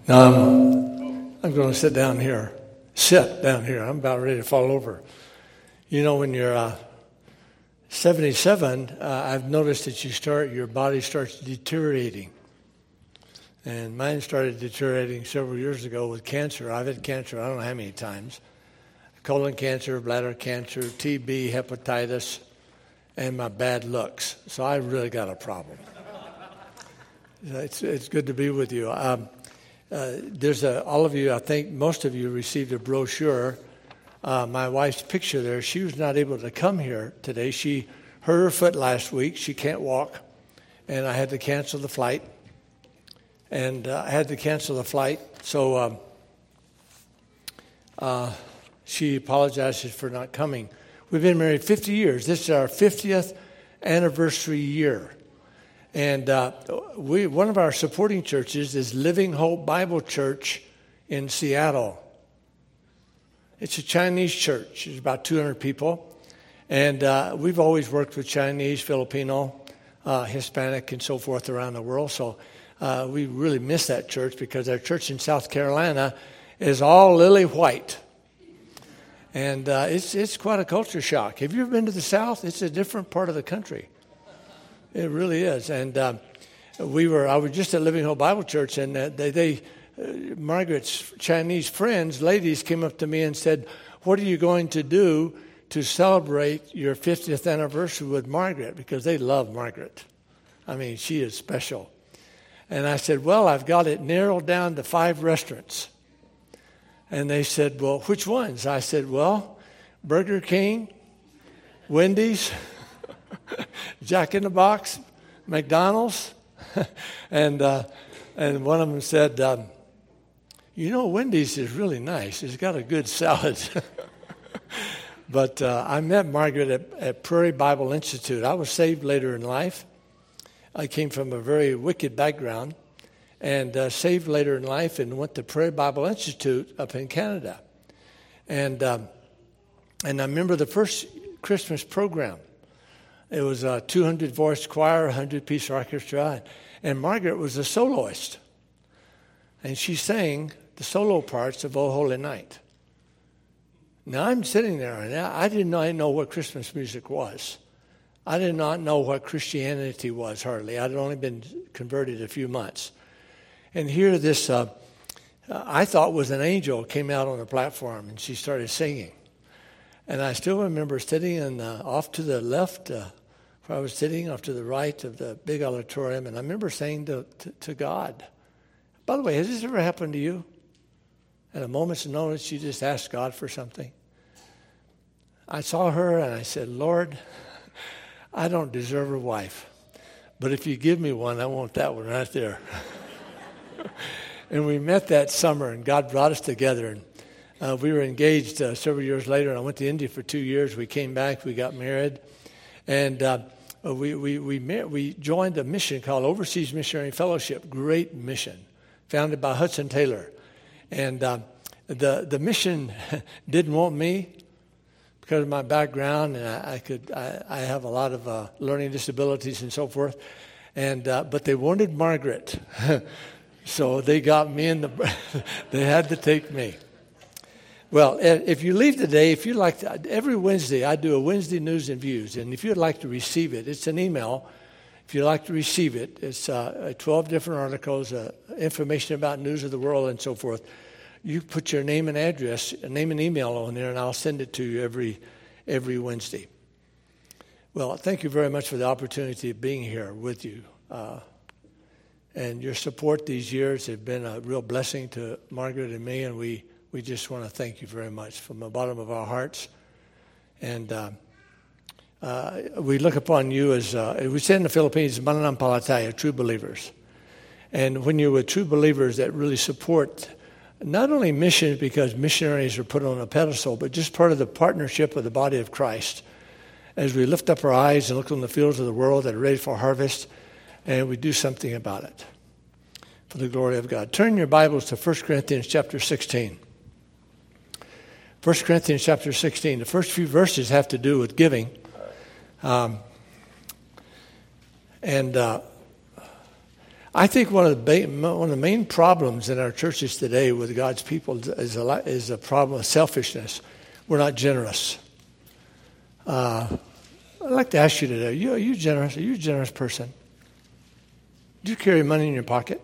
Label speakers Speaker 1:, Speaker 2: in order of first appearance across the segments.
Speaker 1: I'm going to sit down here. I'm about ready to fall over. You know, when you're 77, I've noticed that your body starts deteriorating. And mine started deteriorating several years ago with cancer. I've had cancer I don't know how many times. Colon cancer, bladder cancer, TB, hepatitis, and my bad looks. So I really got a problem. It's good to be with you. All of you, I think most of you received a brochure. My wife's picture there, she was not able to come here today. She hurt her foot last week. She can't walk. And I had to cancel the flight. So she apologizes for not coming. We've been married 50 years. This is our 50th anniversary year. And one of our supporting churches is Living Hope Bible Church in Seattle. It's a Chinese church. There's about 200 people. And we've always worked with Chinese, Filipino, Hispanic, and so forth around the world. So we really miss that church because our church in South Carolina is all lily white. And it's quite a culture shock. Have you ever been to the South? It's a different part of the country. It really is. And I was just at Living Hope Bible Church, and Margaret's Chinese friends, ladies, came up to me and said, "What are you going to do to celebrate your 50th anniversary with Margaret?" Because they love Margaret. I mean, she is special. And I said, "Well, I've got it narrowed down to 5 restaurants." And they said, "Well, which ones?" I said, "Well, Burger King, Wendy's, Jack in the Box, McDonald's." and one of them said, Wendy's is really nice. It's got a good salad. But I met Margaret at Prairie Bible Institute. I was saved later in life. I came from a very wicked background and saved later in life and went to Prairie Bible Institute up in Canada. And I remember the first Christmas program. It was a 200-voice choir, 100-piece orchestra, and Margaret was a soloist. And she sang the solo parts of O Holy Night. Now, I'm sitting there, and I did not know what Christmas music was. I did not know what Christianity was, hardly. I'd only been converted a few months. And here this, I thought was an angel, came out on the platform, and she started singing. And I still remember sitting off to the left, where I was sitting, off to the right of the big auditorium, and I remember saying to God, by the way, has this ever happened to you? At a moment's notice, you just asked God for something? I saw her, and I said, "Lord, I don't deserve a wife, but if you give me one, I want that one right there." And we met that summer, and God brought us together, and we were engaged several years later, and I went to India for 2 years. We came back, we got married, and we joined a mission called Overseas Missionary Fellowship, great mission, founded by Hudson Taylor. And the mission didn't want me because of my background, and I have a lot of learning disabilities and so forth. And but they wanted Margaret, so they got me they had to take me. Well, if you leave today, if you'd like to, every Wednesday I do a Wednesday News and Views, and if you'd like to receive it, it's an email. If you'd like to receive it, it's 12 different articles, information about news of the world and so forth. You put your name and address, name and email on there, and I'll send it to you every Wednesday. Well, thank you very much for the opportunity of being here with you. And your support these years have been a real blessing to Margaret and me, and we just want to thank you very much from the bottom of our hearts. And we look upon you as, we say in the Philippines, mananampalataya, true believers. And when you're with true believers that really support not only missions because missionaries are put on a pedestal, but just part of the partnership of the body of Christ. As we lift up our eyes and look on the fields of the world that are ready for harvest, and we do something about it for the glory of God. Turn your Bibles to 1 Corinthians chapter 16. 1 Corinthians chapter 16. The first few verses have to do with giving. I think one of the main problems in our churches today with God's people is a problem of selfishness. We're not generous. I'd like to ask you today, are you generous? Are you a generous person? Do you carry money in your pocket?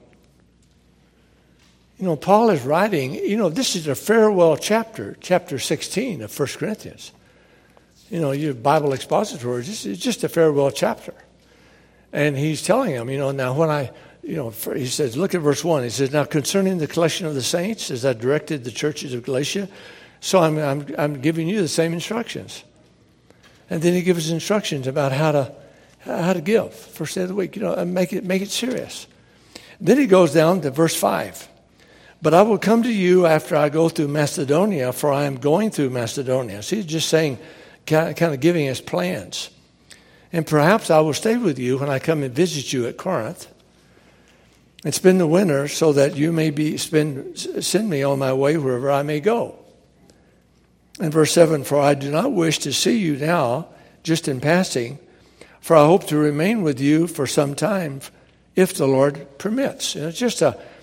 Speaker 1: Paul is writing, this is a farewell chapter 16 of 1 Corinthians. Your Bible expositories, it's just a farewell chapter. And he's telling them, now when he says, look at verse 1. He says, now concerning the collection of the saints, as I directed the churches of Galatia, so I'm giving you the same instructions. And then he gives instructions about how to give first day of the week, and make it serious. Then he goes down to verse 5. But I will come to you after I go through Macedonia, for I am going through Macedonia. So he's just saying, kind of giving us plans. And perhaps I will stay with you when I come and visit you at Corinth and spend the winter so that you may send me on my way wherever I may go. And verse 7, for I do not wish to see you now, just in passing, for I hope to remain with you for some time, if the Lord permits. He's just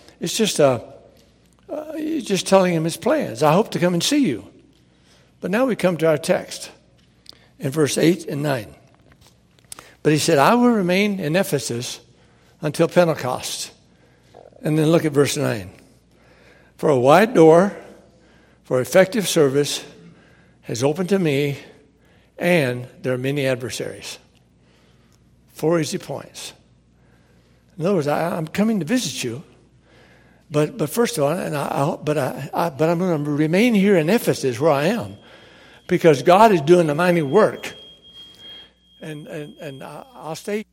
Speaker 1: telling him his plans. I hope to come and see you. But now we come to our text in verse 8 and 9. But he said, I will remain in Ephesus until Pentecost. And then look at verse 9. For a wide door for effective service has opened to me, and there are many adversaries. 4 easy points. In other words, I'm coming to visit you, but first of all, but I'm going to remain here in Ephesus where I am, because God is doing the mighty work, and I'll stay.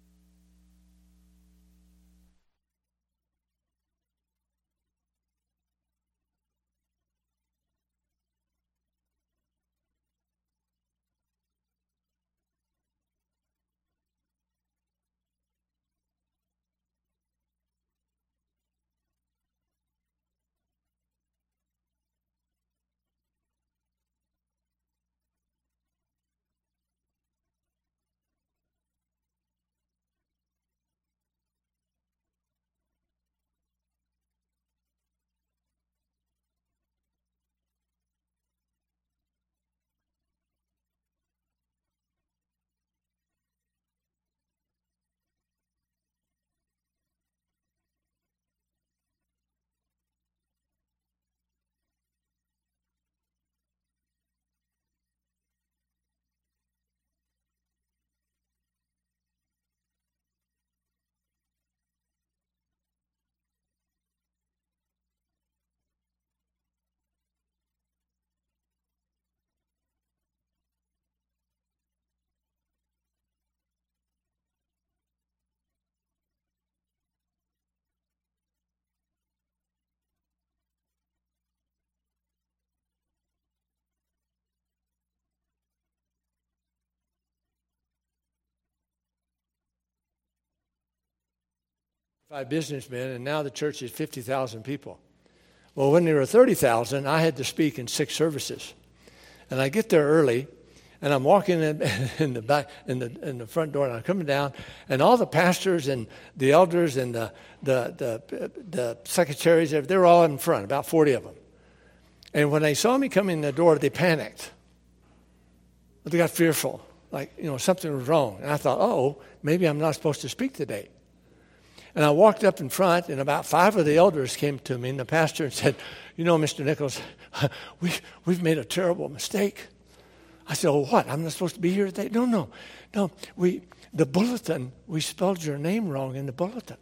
Speaker 1: 5 businessmen, and now the church is 50,000 people. Well, when there were 30,000, I had to speak in 6 services. And I get there early, and I'm walking in the back in the front door, and I'm coming down, and all the pastors and the elders and the secretaries, they're all in front, about 40 of them. And when they saw me come in the door, they panicked. They got fearful, like, something was wrong. And I thought, oh, maybe I'm not supposed to speak today. And I walked up in front, and about 5 of the elders came to me, and the pastor said, Mr. Nichols, we've made a terrible mistake. I said, oh, what? I'm not supposed to be here today? No. The bulletin, we spelled your name wrong in the bulletin.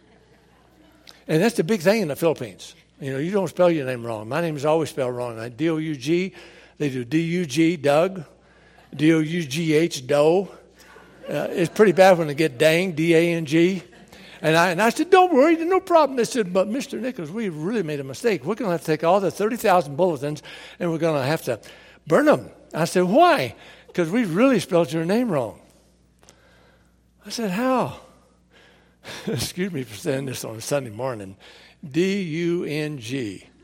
Speaker 1: And that's the big thing in the Philippines. You don't spell your name wrong. My name is always spelled wrong. D-O-U-G, they do D-U-G, Doug, D-O-U-G-H, Doe. It's pretty bad when they get dang, D-A-N-G. And I said, don't worry, no problem. They said, but Mr. Nichols, we really made a mistake. We're going to have to take all the 30,000 bulletins, and we're going to have to burn them. I said, why? Because we really spelled your name wrong. I said, how? Excuse me for saying this on a Sunday morning. D-U-N-G.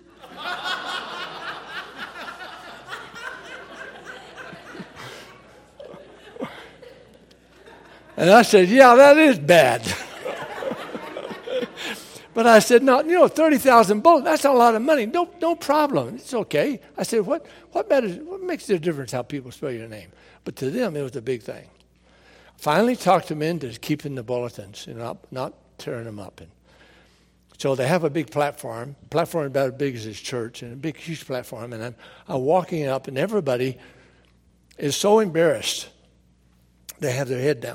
Speaker 1: And I said, yeah, that is bad. But I said, no, 30,000 bullets, that's a lot of money. No problem. It's okay. I said, what matters? What makes the difference how people spell your name? But to them, it was a big thing. Finally talked them into keeping the bulletins and not tearing them up. And so they have a big platform about as big as this church, and a big, huge platform. And I'm walking up, and everybody is so embarrassed they have their head down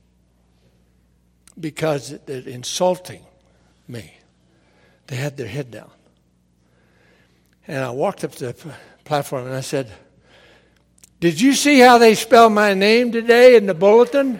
Speaker 1: because they're insulting me. They had their head down. And I walked up to the platform, and I said, "Did you see how they spell my name today in the bulletin?"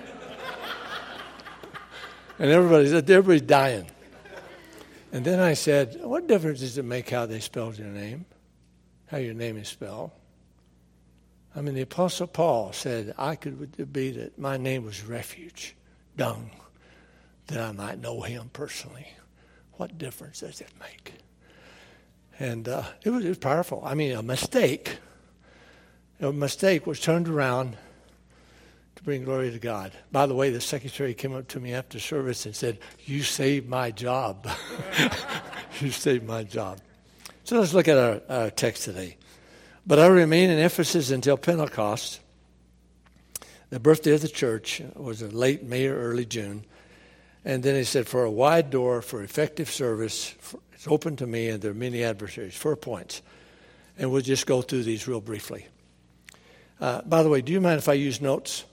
Speaker 1: And everybody's dying. And then I said, "What difference does it make how they spelled your name? How your name is spelled?" I mean, the Apostle Paul said I could be that my name was refuge, dung, that I might know him personally. What difference does it make? And it was powerful. I mean, a mistake was turned around to bring glory to God. By the way, the secretary came up to me after service and said, "You saved my job." You saved my job. So let's look at our text today. "But I remain in Ephesus until Pentecost." The birthday of the church was in late May or early June. And then he said, "For a wide door, for effective service, it's open to me, and there are many adversaries." 4 points. And we'll just go through these real briefly. By the way, do you mind if I use notes?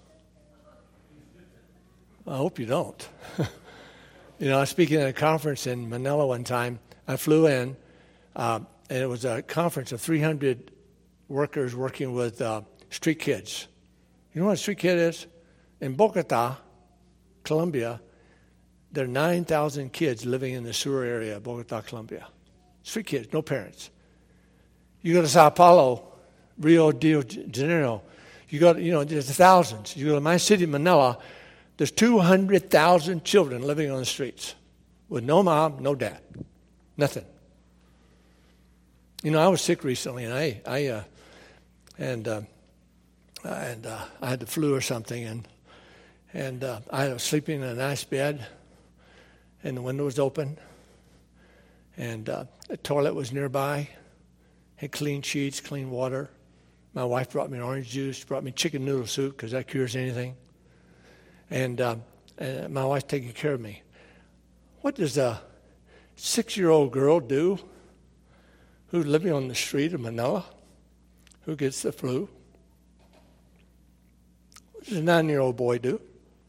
Speaker 1: I hope you don't. I was speaking at a conference in Manila one time. I flew in, and it was a conference of 300 workers working with street kids. You know what a street kid is? In Bogota, Colombia, there are 9,000 kids living in the sewer area of Bogota, Colombia. Street kids, no parents. You go to Sao Paulo, Rio de Janeiro, there's thousands. You go to my city, Manila, there's 200,000 children living on the streets with no mom, no dad, nothing. I was sick recently, and I had the flu or something, and I was sleeping in a nice bed, and the window was open, and the toilet was nearby, had clean sheets, clean water. My wife brought me orange juice, brought me chicken noodle soup because that cures anything, and my wife's taking care of me. What does a 6-year-old girl do who's living on the street of Manila, who gets the flu? What does a 9-year-old boy do?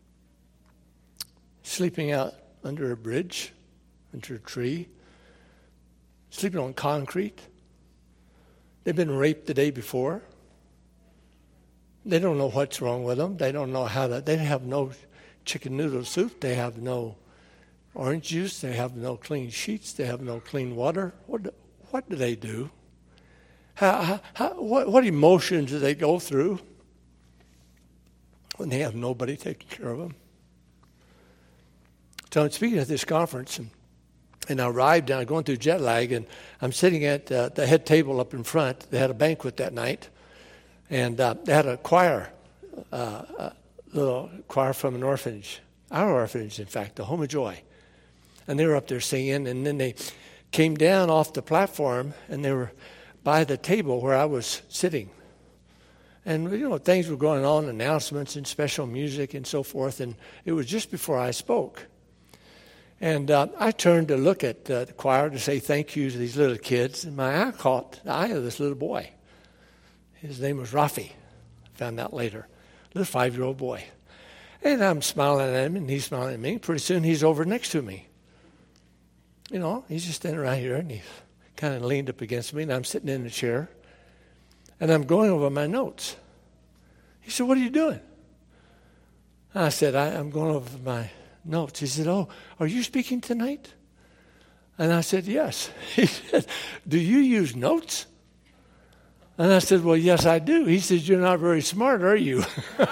Speaker 1: Sleeping out under a bridge, under a tree, sleeping on concrete. They've been raped the day before. They don't know what's wrong with them. They don't know they have no chicken noodle soup. They have no orange juice. They have no clean sheets. They have no clean water. What do they do? What emotions do they go through when they have nobody taking care of them? So I'm speaking at this conference, and I arrived, and I'm going through jet lag, and I'm sitting at the head table up in front. They had a banquet that night, and they had a choir, a little choir from an orphanage, our orphanage, in fact, the Home of Joy. And they were up there singing, and then they came down off the platform, and they were by the table where I was sitting. And, things were going on, announcements and special music and so forth, and it was just before I spoke. And I turned to look at the choir to say thank you to these little kids, and my eye caught the eye of this little boy. His name was Rafi. I found out later. Little 5-year-old boy. And I'm smiling at him, and he's smiling at me. Pretty soon he's over next to me. He's just standing right here, and he's kind of leaned up against me, and I'm sitting in the chair, and I'm going over my notes. He said, "What are you doing?" I said, I'm going over my notes. He said, "Oh, are you speaking tonight?" And I said, "Yes." He said, "Do you use notes?" And I said, "Well, yes, I do." He said, "You're not very smart, are you?"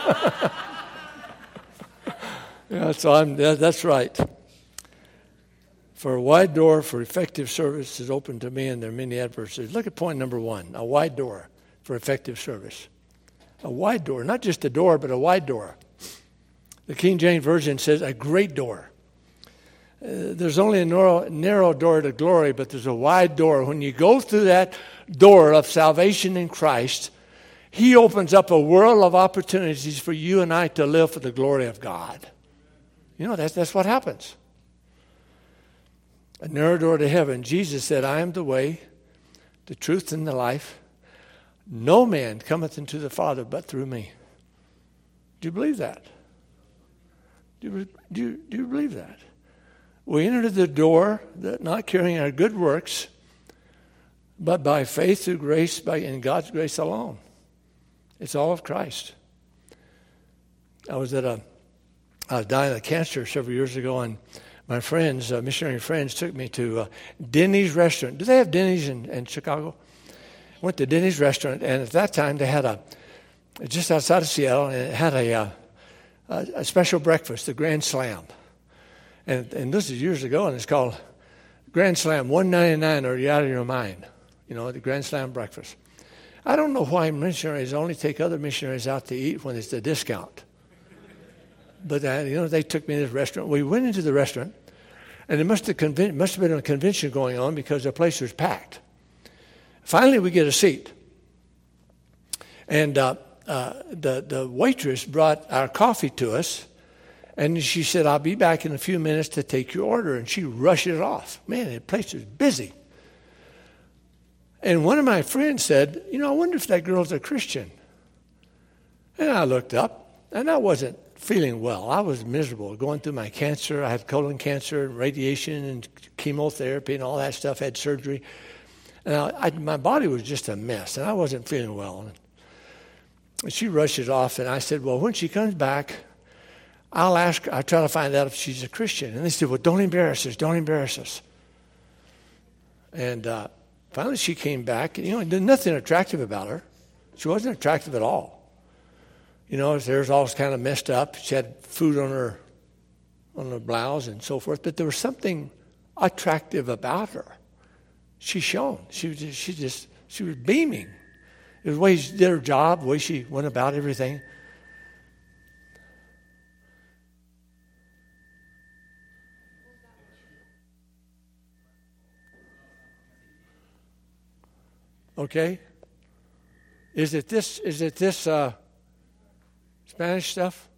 Speaker 1: So that's right. "For a wide door for effective service is open to me, and there are many adversaries." Look at point number 1, a wide door for effective service. A wide door, not just a door, but a wide door. The King James Version says a great door. there's only a narrow door to glory, but there's a wide door. When you go through that door of salvation in Christ, He opens up a world of opportunities for you and I to live for the glory of God. You know, that's what happens. A narrow door to heaven. Jesus said, I am the way, the truth, and the life. No man cometh into the Father but through me. Do you believe that? Do you believe that? We entered the door, not carrying our good works, but by faith through grace, in God's grace alone. It's all of Christ. I was dying of cancer several years ago, and my friends, missionary friends, took me to Denny's restaurant. Do they have Denny's in Chicago? I went to Denny's restaurant, and at that time they had just outside of Seattle, and it had a special breakfast, the Grand Slam. And this is years ago, and it's called Grand Slam, $1.99, or you're out of your mind. You know, the Grand Slam breakfast. I don't know why missionaries only take other missionaries out to eat when it's a discount. But, they took me to this restaurant. We went into the restaurant, and it must have been a convention going on because the place was packed. Finally, we get a seat. And the waitress brought our coffee to us, and she said, I'll be back in a few minutes to take your order. And she rushed it off. Man, the place was busy. And one of my friends said, I wonder if that girl's a Christian. And I looked up, and I wasn't feeling well. I was miserable, going through my cancer. I had colon cancer, and radiation, and chemotherapy, and all that stuff. I had surgery. And my body was just a mess, and I wasn't feeling well. And she rushed it off, and I said, well, when she comes back, I'll ask her. I'll try to find out if she's a Christian. And they said, well, don't embarrass us. And finally she came back. And, there's nothing attractive about her. She wasn't attractive at all. Her hair's all kind of messed up. She had food on her blouse and so forth. But there was something attractive about her. She shone. She was beaming. It was the way she did her job, the way she went about everything. Okay? Is it this Spanish stuff?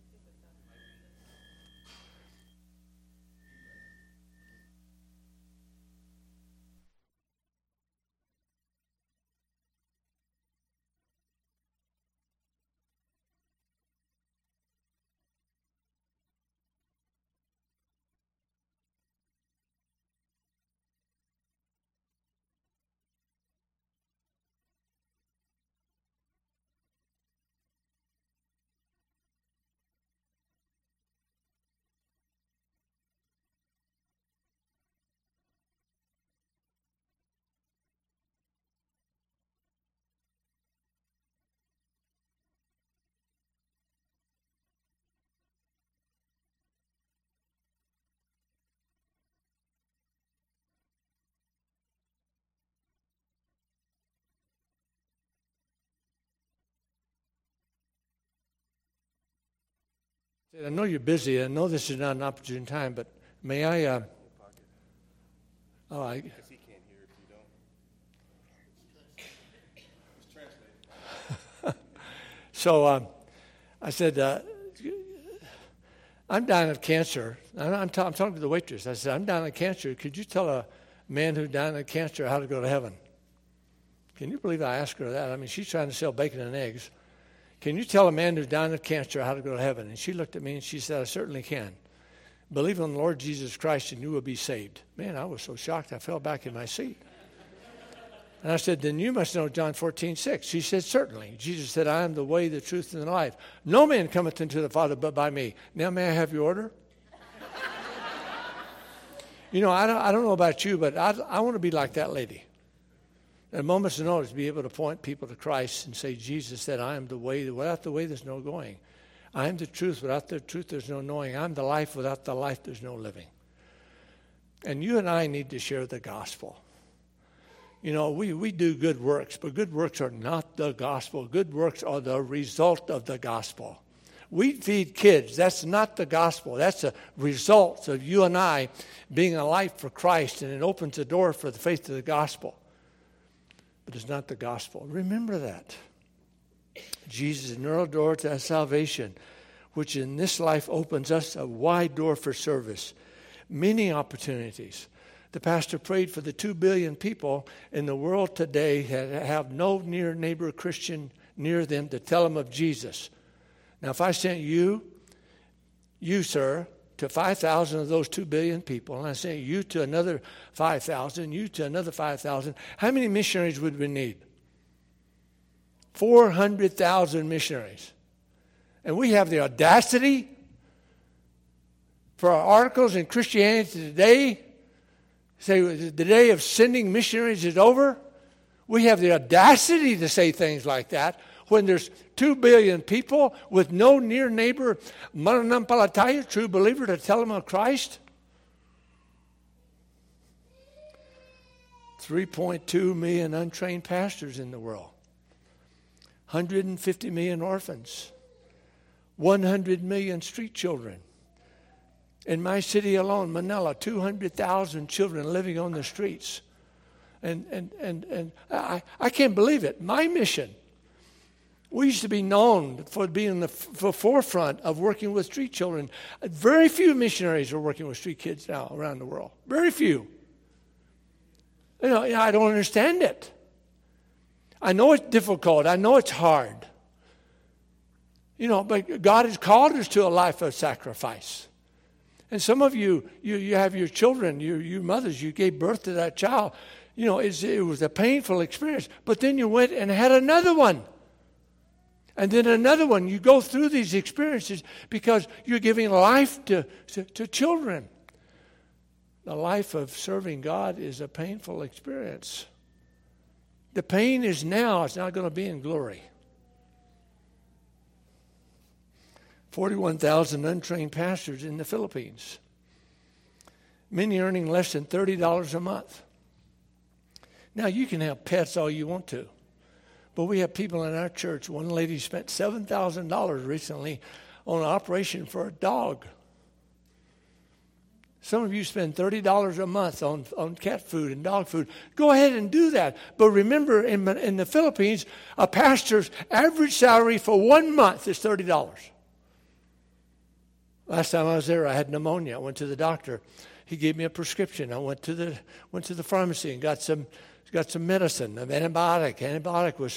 Speaker 1: I know you're busy. I know this is not an opportune time, but may I?
Speaker 2: I guess he can't hear if you don't. Just translate.
Speaker 1: So I said, I'm dying of cancer. I'm talking to the waitress. I said, I'm dying of cancer. Could you tell a man who's dying of cancer how to go to heaven? Can you believe I asked her that? I mean, she's trying to sell bacon and eggs. Can you tell a man who's dying of cancer how to go to heaven? And she looked at me and she said, I certainly can. Believe on the Lord Jesus Christ and you will be saved. Man, I was so shocked I fell back in my seat. And I said, then you must know John 14:6. She said, certainly. Jesus said, I am the way, the truth, and the life. No man cometh into the Father but by me. Now may I have your order? I don't know about you, but I want to be like that lady. At a moment's notice, be able to point people to Christ and say, Jesus said, I am the way. Without the way, there's no going. I am the truth. Without the truth, there's no knowing. I'm the life. Without the life, there's no living. And you and I need to share the gospel. We do good works, but good works are not the gospel. Good works are the result of the gospel. We feed kids. That's not the gospel. That's a result of you and I being a life for Christ, and it opens the door for the faith of the gospel. But it's not the gospel. Remember that. Jesus is an early door to salvation, which in this life opens us a wide door for service. Many opportunities. The pastor prayed for the 2 billion people in the world today that have no near neighbor Christian near them to tell them of Jesus. Now, if I sent you, sir, to 5,000 of those 2 billion people, and I sent you to another 5,000, you to another 5,000, how many missionaries would we need? 400,000 missionaries. And we have the audacity for our articles in Christianity Today say the day of sending missionaries is over. We have the audacity to say things like that when there's 2 billion people with no near neighbor, mananampalataya, true believer, to tell them of Christ. 3.2 million untrained pastors in the world. 150 million orphans. 100 million street children. In my city alone, Manila, 200,000 children living on the streets. And I can't believe it. My mission. We used to be known for being in the forefront of working with street children. Very few missionaries are working with street kids now around the world. Very few. I don't understand it. I know it's difficult. I know it's hard. But God has called us to a life of sacrifice. And some of you have your children, you mothers, you gave birth to that child. It was a painful experience. But then you went and had another one. And then another one. You go through these experiences because you're giving life to children. The life of serving God is a painful experience. The pain is now. It's not going to be in glory. 41,000 untrained pastors in the Philippines. Many earning less than $30 a month. Now, you can have pets all you want to. But we have people in our church. One lady spent $7,000 recently on an operation for a dog. Some of you spend $30 a month on cat food and dog food. Go ahead and do that. But remember, in the Philippines, a pastor's average salary for 1 month is $30. Last time I was there, I had pneumonia. I went to the doctor. He gave me a prescription. I went to the pharmacy and got some medicine, an antibiotic. Antibiotic was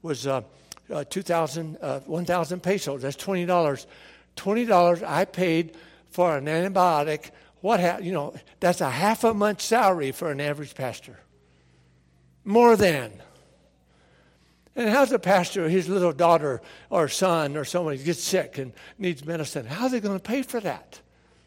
Speaker 1: 1,000 pesos. That's $20. $20 I paid for an antibiotic. That's a half a month's salary for an average pastor. More than. And how's a pastor, his little daughter or son or someone gets sick and needs medicine? How are they going to pay for that?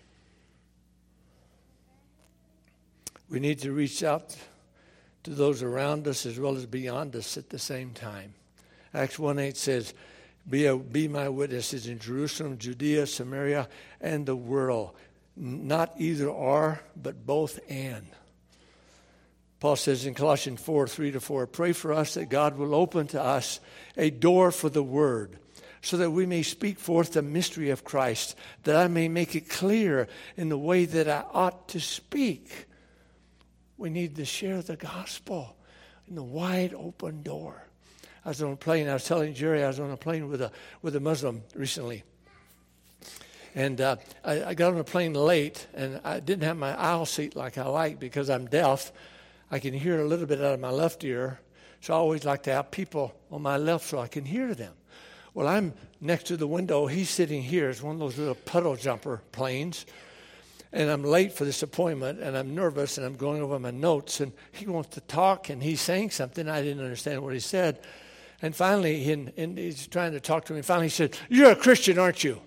Speaker 1: We need to reach out to those around us as well as beyond us at the same time. Acts 1:8 says, be my witnesses in Jerusalem, Judea, Samaria, and the world. Not either or, but both and. Paul says in Colossians 4:3-4, pray for us that God will open to us a door for the word, so that we may speak forth the mystery of Christ, that I may make it clear in the way that I ought to speak. We need to share the gospel in the wide open door. I was on a plane. I was telling Jerry I was on a plane with a Muslim recently. And I got on a plane late, and I didn't have my aisle seat like I like because I'm deaf. I can hear a little bit out of my left ear, so I always like to have people on my left so I can hear them. Well, I'm next to the window. He's sitting here. It's one of those little puddle jumper planes. And I'm late for this appointment, and I'm nervous, and I'm going over my notes, and he wants to talk, and he's saying something. I didn't understand what he said. And finally, he's trying to talk to me. Finally, he said, you're a Christian, aren't you?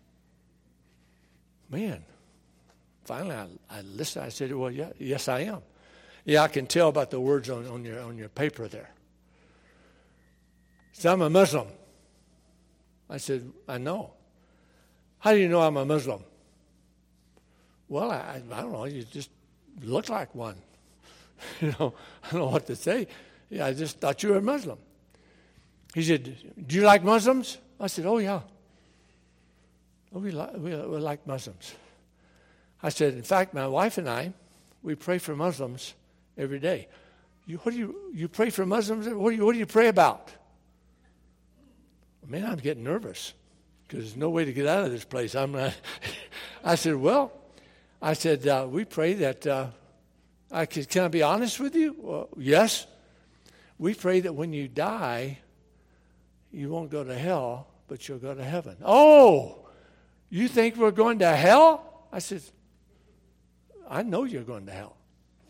Speaker 1: Man, finally I listened. I said, well, yeah, yes, I am. Yeah, I can tell about the words on your paper there. So I'm a Muslim. I said, I know. How do you know I'm a Muslim? Well, I don't know. You just look like one. I don't know what to say. Yeah, I just thought you were a Muslim. He said, do you like Muslims? I said, oh, yeah. We like Muslims. I said, in fact, my wife and I, we pray for Muslims every day. You pray for Muslims? What do you pray about? Man, I'm getting nervous because there's no way to get out of this place. I said, we pray that, can I be honest with you? Well, yes. We pray that when you die, you won't go to hell, but you'll go to heaven. Oh, you think we're going to hell? I said, I know you're going to hell.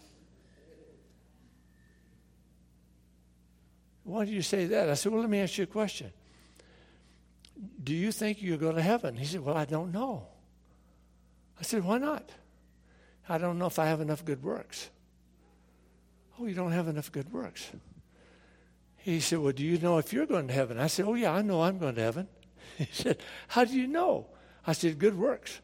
Speaker 1: Why do you say that? I said, well, let me ask you a question. Do you think you'll go to heaven? He said, well, I don't know. I said, why not? I don't know if I have enough good works. Oh, you don't have enough good works. He said, well, do you know if you're going to heaven? I said, oh, yeah, I know I'm going to heaven. He said, how do you know? I said, good works.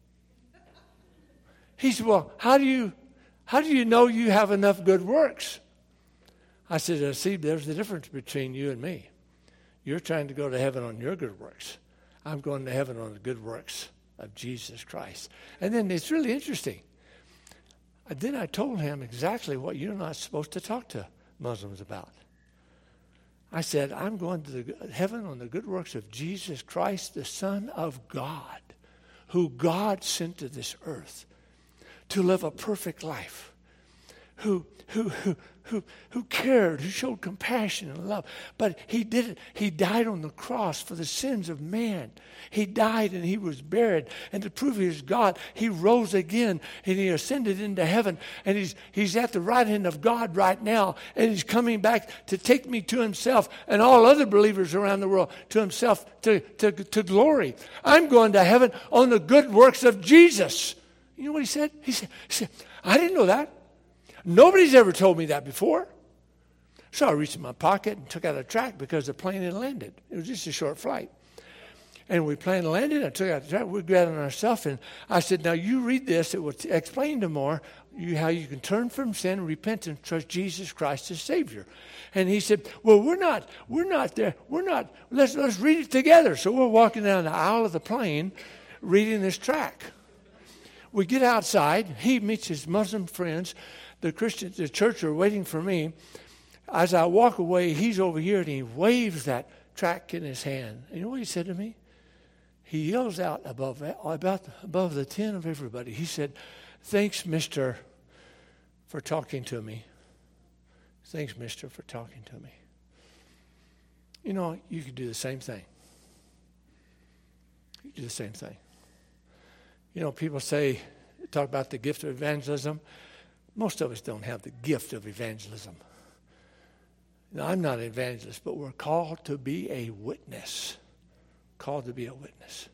Speaker 1: He said, well, how do you know you have enough good works? I said, see, there's the difference between you and me. You're trying to go to heaven on your good works. I'm going to heaven on the good works of Jesus Christ. And then it's really interesting. Then I told him exactly what you're not supposed to talk to Muslims about. I said, I'm going to heaven on the good works of Jesus Christ, the Son of God, who God sent to this earth to live a perfect life, who cared, who showed compassion and love. But he did it. He died on the cross for the sins of man. He died and he was buried. And to prove he is God, he rose again and he ascended into heaven. And he's at the right hand of God right now. And he's coming back to take me to himself and all other believers around the world to himself, to glory. I'm going to heaven on the good works of Jesus. You know what he said? He said, I didn't know that. Nobody's ever told me that before. So I reached in my pocket and took out a tract because the plane had landed. It was just a short flight. And we plane landed. I took out the tract. We grabbed it on ourselves. And I said, now you read this. It will explain to more how you can turn from sin, repent, and trust Jesus Christ as Savior. And he said, well, we're not there. Let's read it together. So we're walking down the aisle of the plane reading this tract. We get outside. He meets his Muslim friends. The church are waiting for me. As I walk away, he's over here and he waves that tract in his hand. You know what he said to me? He yells out above the tin of everybody. He said, thanks, mister, for talking to me. Thanks, mister, for talking to me. You know, you could do the same thing. You could do the same thing. You know, people talk about the gift of evangelism. Most of us don't have the gift of evangelism. Now, I'm not an evangelist, but we're called to be a witness. Called to be a witness.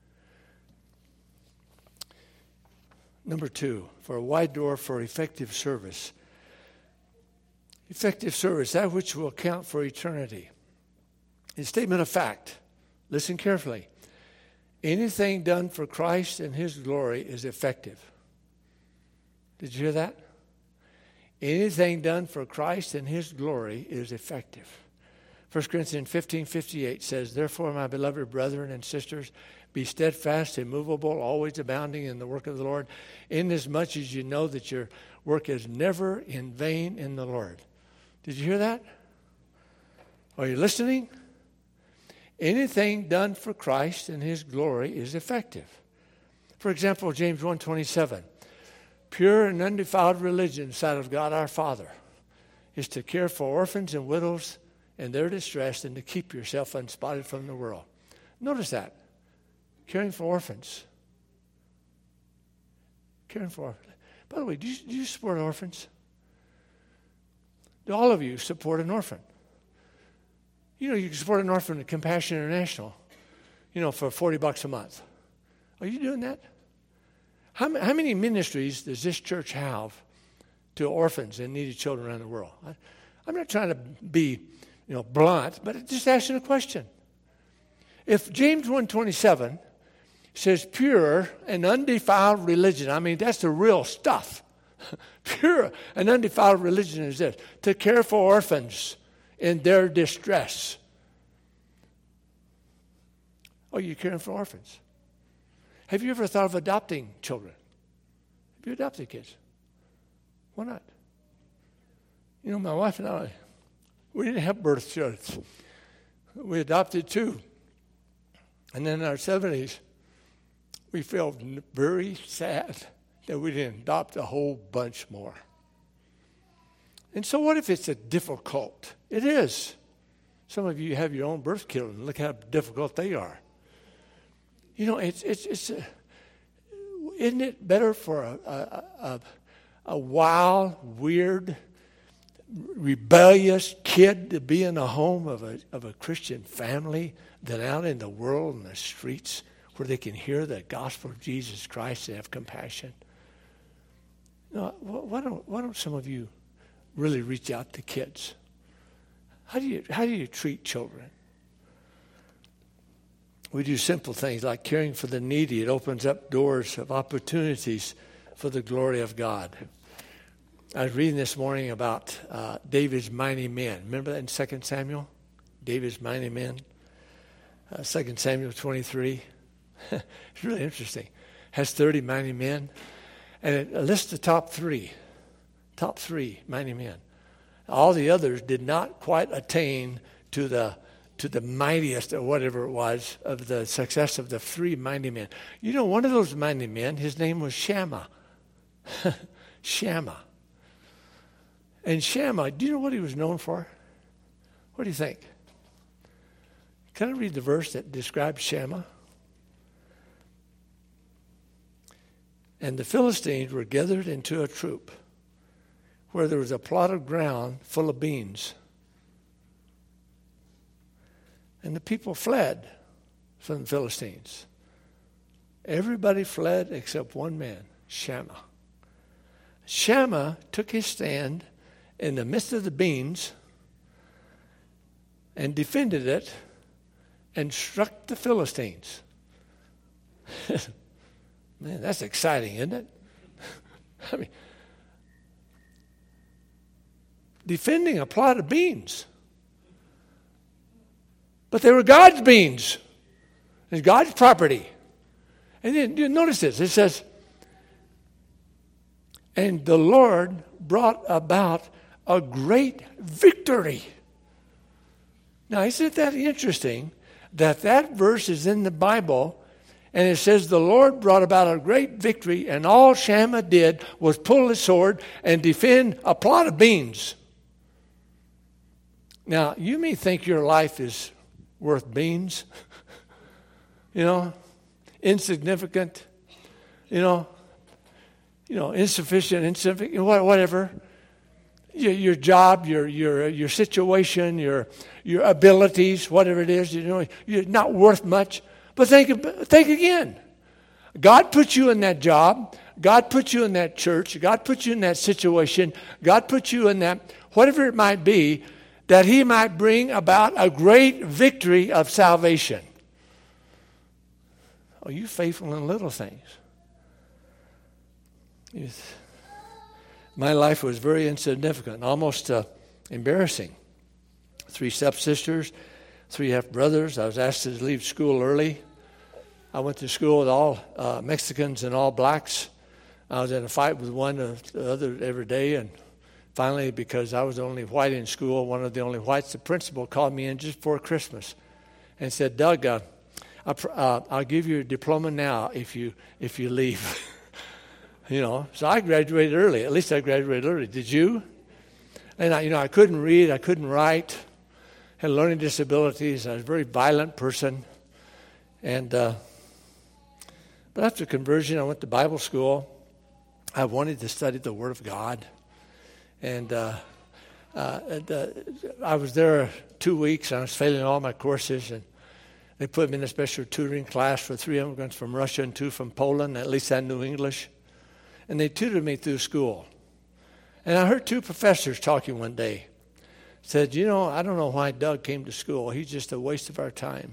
Speaker 1: Number 2, for a wide door for effective service. Effective service, that which will count for eternity. A statement of fact. Listen carefully. Anything done for Christ and his glory is effective. Did you hear that? Anything done for Christ and his glory is effective. 1 Corinthians 15:58 says, therefore, my beloved brethren and sisters, be steadfast, immovable, always abounding in the work of the Lord, inasmuch as you know that your work is never in vain in the Lord. Did you hear that? Are you listening? Anything done for Christ and his glory is effective. For example, James 1:27. Pure and undefiled religion, sight of God our Father, is to care for orphans and widows in their distress and to keep yourself unspotted from the world. Notice that. Caring for orphans. Caring for orphans. By the way, do you support orphans? Do all of you support an orphan? You know, you can support an orphan at Compassion International, for $40 a month. Are you doing that? How many ministries does this church have to orphans and needy children around the world? I'm not trying to be, blunt, but just asking a question. If James 1:27 says pure and undefiled religion, I mean, that's the real stuff. Pure and undefiled religion is this: to care for orphans in their distress. Oh, you're caring for orphans. Have you ever thought of adopting children? Have you adopted kids? Why not? You know, my wife and I, we didn't have birth charts. We adopted 2. And then in our 70s, we felt very sad that we didn't adopt a whole bunch more. And so what if it's a difficult? It is. Some of you have your own birth children. Look how difficult they are. You know, isn't it better for a wild, weird, rebellious kid to be in the home of a Christian family than out in the world in the streets where they can hear the gospel of Jesus Christ and have compassion? You know, why don't some of you really reach out to kids? How do you treat children? We do simple things like caring for the needy. It opens up doors of opportunities for the glory of God. I was reading this morning about David's mighty men. Remember that in 2 Samuel? David's mighty men. 2 Samuel 23. It's really interesting. Has 30 mighty men. And it lists the top 3. Top 3 mighty men. All the others did not quite attain to the mightiest, or whatever it was, of the success of the 3 mighty men. You know, one of those mighty men, his name was Shammah. Shammah. And Shammah, do you know what he was known for? What do you think? Can I read the verse that describes Shammah? And the Philistines were gathered into a troop where there was a plot of ground full of beans. And the people fled from the Philistines. Everybody fled except one man, Shammah. Shammah took his stand in the midst of the beans and defended it and struck the Philistines. Man, that's exciting, isn't it? I mean, defending a plot of beans. But they were God's beans. It's God's property. And then you notice this. It says, and the Lord brought about a great victory. Now, isn't that interesting that verse is in the Bible, and it says the Lord brought about a great victory, and all Shammah did was pull his sword and defend a plot of beans. Now, you may think your life is worth beans, insignificant, insufficient, insignificant, whatever. Your job, your situation, your abilities, whatever it is, you're not worth much. But think again. God put you in that job. God put you in that church. God put you in that situation. God put you in that, whatever it might be, that he might bring about a great victory of salvation. Are you faithful in little things? My life was very insignificant, almost embarrassing. 3 stepsisters, 3 half-brothers. I was asked to leave school early. I went to school with all Mexicans and all blacks. I was in a fight with one or the other every day, and finally, because I was the only white in school, one of the only whites, the principal called me in just before Christmas and said, Doug, I'll give you a diploma now if you leave. So I graduated early. At least I graduated early. Did you? And I couldn't read. I couldn't write. Had learning disabilities. I was a very violent person. And but after conversion, I went to Bible school. I wanted to study the Word of God. And I was there 2 weeks. I was failing all my courses. And they put me in a special tutoring class for 3 immigrants from Russia and 2 from Poland. At least I knew English. And they tutored me through school. And I heard 2 professors talking one day. Said, I don't know why Doug came to school. He's just a waste of our time.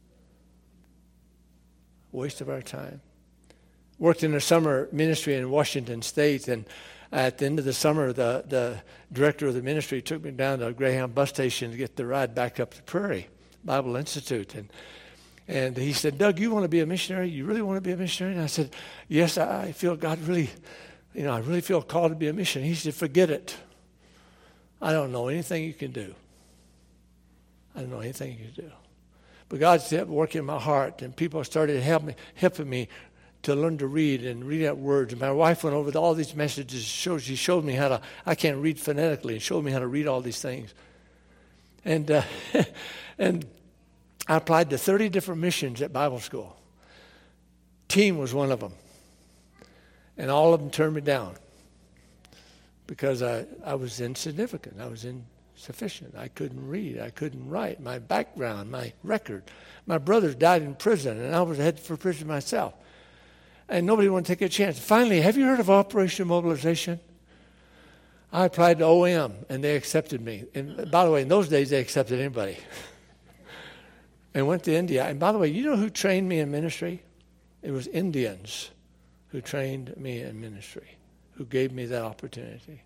Speaker 1: Waste of our time. Worked in a summer ministry in Washington State, and at the end of the summer, the director of the ministry took me down to a Greyhound bus station to get the ride back up to Prairie Bible Institute. And he said, Doug, you want to be a missionary? You really want to be a missionary? And I said, yes, I feel God really, I really feel called to be a missionary. He said, forget it. I don't know anything you can do. I don't know anything you can do. But God kept working in my heart, and people started helping me to learn to read and read out words. And my wife went over all these messages. She showed me I can't read phonetically, and showed me how to read all these things. And and I applied to 30 different missions at Bible school. Team was one of them. And all of them turned me down because I was insignificant. I was insufficient. I couldn't read. I couldn't write. My background, my record. My brothers died in prison, and I was headed for prison myself. And nobody wanted to take a chance. Finally, have you heard of Operation Mobilization? I applied to OM, and they accepted me. And by the way, in those days, they accepted anybody. And went to India. And by the way, you know who trained me in ministry? It was Indians who trained me in ministry, who gave me that opportunity.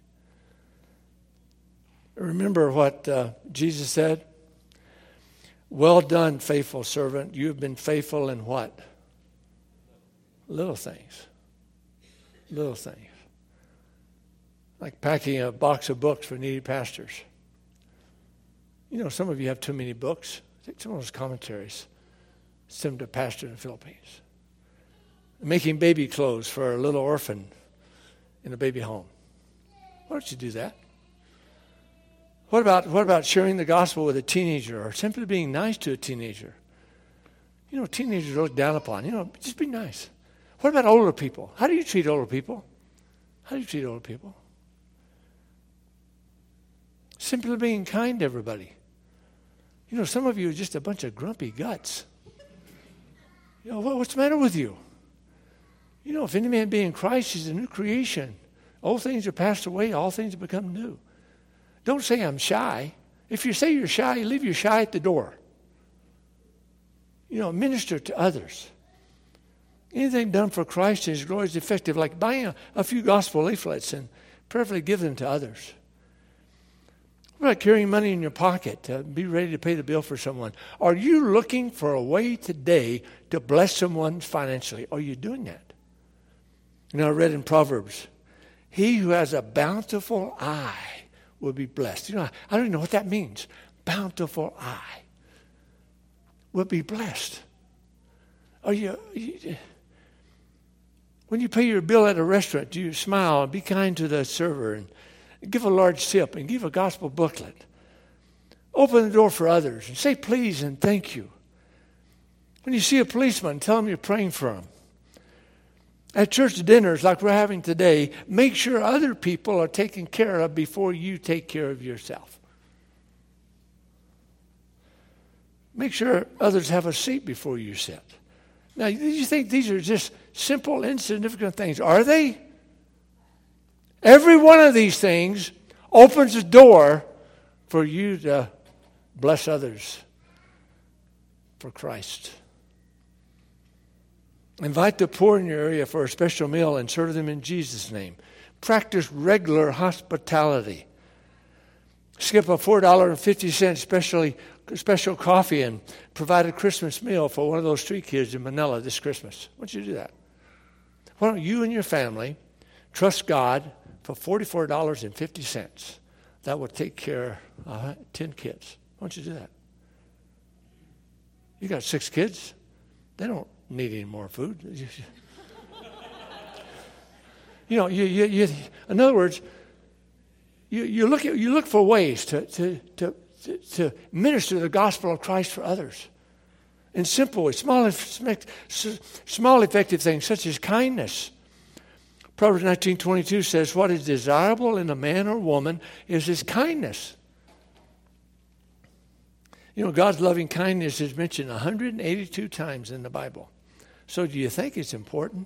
Speaker 1: Remember what Jesus said? Well done, faithful servant. You have been faithful in what? Little things. Little things. Like packing a box of books for needy pastors. Some of you have too many books. Take some of those commentaries. Send them to a pastor in the Philippines. Making baby clothes for a little orphan in a baby home. Why don't you do that? What about sharing the gospel with a teenager, or simply being nice to a teenager? Teenagers are looked down upon. Just be nice. What about older people? How do you treat older people? How do you treat older people? Simply being kind to everybody. Some of you are just a bunch of grumpy guts. What's the matter with you? If any man be in Christ, he's a new creation. Old things are passed away, all things have become new. Don't say I'm shy. If you say you're shy, leave your shy at the door. Minister to others. Anything done for Christ and His glory is effective, like buying a few gospel leaflets and prayerfully give them to others. What about carrying money in your pocket to be ready to pay the bill for someone? Are you looking for a way today to bless someone financially? Are you doing that? I read in Proverbs, he who has a bountiful eye will be blessed. I don't even know what that means. Bountiful eye will be blessed. When you pay your bill at a restaurant, do you smile and be kind to the server and give a large tip and give a gospel booklet? Open the door for others and say please and thank you. When you see a policeman, tell him you're praying for him. At church dinners like we're having today, make sure other people are taken care of before you take care of yourself. Make sure others have a seat before you sit. Now, do you think these are just simple, insignificant things? Are they? Every one of these things opens a door for you to bless others for Christ. Invite the poor in your area for a special meal and serve them in Jesus' name. Practice regular hospitality. Skip a $4.50 special coffee and provide a Christmas meal for one of those street kids in Manila this Christmas. Why don't you do that? Why don't you and your family trust God for $44.50? That will take care of 10 kids. Why don't you do that? You got 6 kids. They don't need any more food. In other words, you look for ways to minister the gospel of Christ for others in simple ways, small effective things such as kindness. Proverbs 19:22 says, "What is desirable in a man or woman is his kindness." God's loving kindness is mentioned 182 times in the Bible. So do you think it's important?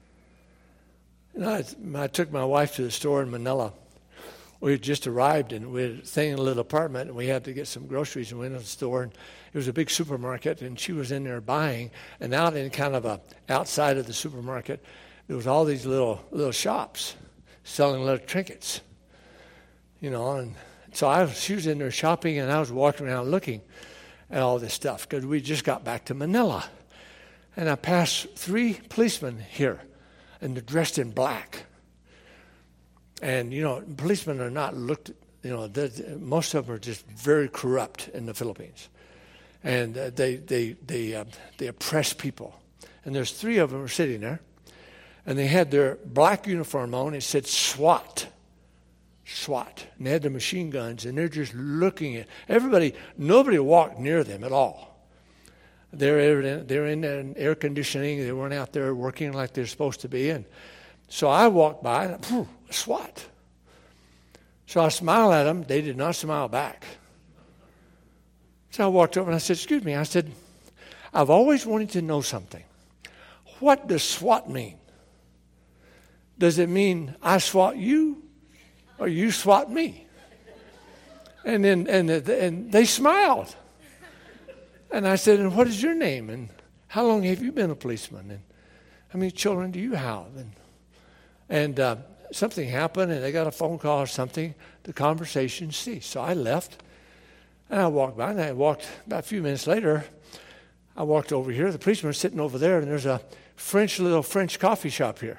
Speaker 1: I took my wife to the store in Manila. We had just arrived, and we were staying in a little apartment, and we had to get some groceries, and we went to the store, and it was a big supermarket, and she was in there buying, and out in kind of outside of the supermarket, there was all these little shops selling little trinkets, and so she was in there shopping, and I was walking around looking, and all this stuff because we just got back to Manila. And I passed 3 policemen here, and they're dressed in black. And, policemen are not looked, most of them are just very corrupt in the Philippines. And they oppress people. And there's 3 of them were sitting there. And they had their black uniform on. It said SWAT. SWAT. And they had the machine guns, and they're just looking at everybody. Nobody walked near them at all. They're in there air conditioning. They weren't out there working like they're supposed to be. And so I walked by, and SWAT. So I smiled at them. They did not smile back. So I walked over and I said, excuse me. I said, I've always wanted to know something. What does SWAT mean? Does it mean I SWAT you or you SWAT me? And they smiled. And I said, and what is your name? And how long have you been a policeman? And how many children do you have? And something happened, and they got a phone call or something. The conversation ceased. So I left, and I walked by, and about a few minutes later, I walked over here. The policeman was sitting over there, and there's a little French coffee shop here.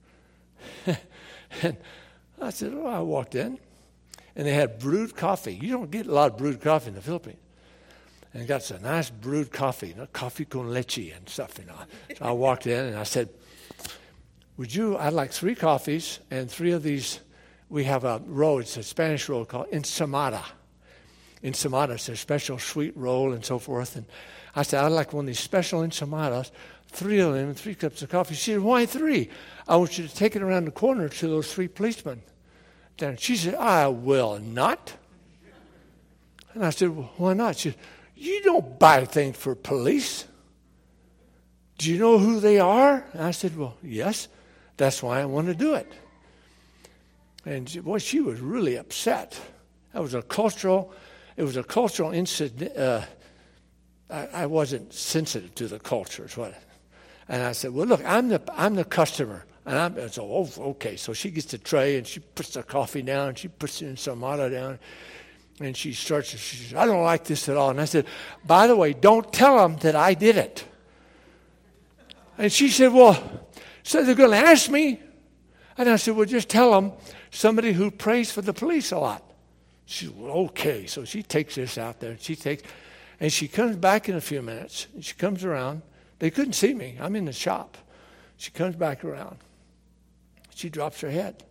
Speaker 1: And I said, I walked in, and they had brewed coffee. You don't get a lot of brewed coffee in the Philippines. And got some nice brewed coffee, coffee con leche and stuff, So I walked in, and I said, I'd like 3 coffees and 3 of these. We have a roll, it's a Spanish roll called ensaimada. Ensaimada, it's a special sweet roll and so forth. And I said, I'd like one of these special ensaimadas, 3 of them, and 3 cups of coffee. She said, why 3? I want you to take it around the corner to those 3 policemen. Then she said, I will not. And I said, well, why not? She said, you don't buy things for police. Do you know who they are? And I said, well, yes. That's why I want to do it. And she was really upset. It was a cultural incident. I wasn't sensitive to the culture. And I said, well, look, I'm the customer. And okay. So she gets the tray, and she puts the coffee down, and she puts the ensaimada down. And she says, I don't like this at all. And I said, by the way, don't tell them that I did it. And she said, well, so they're going to ask me? And I said, well, just tell them somebody who prays for the police a lot. She said, well, okay. So she takes this out there, and she comes back in a few minutes, and she comes around. They couldn't see me. I'm in the shop. She comes back around. She drops her head.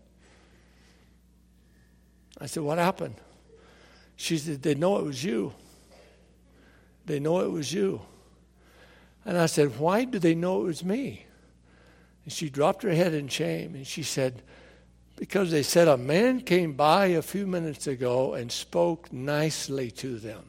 Speaker 1: I said, what happened? She said, they know it was you. They know it was you. And I said, why do they know it was me? And she dropped her head in shame, and she said, because they said a man came by a few minutes ago and spoke nicely to them.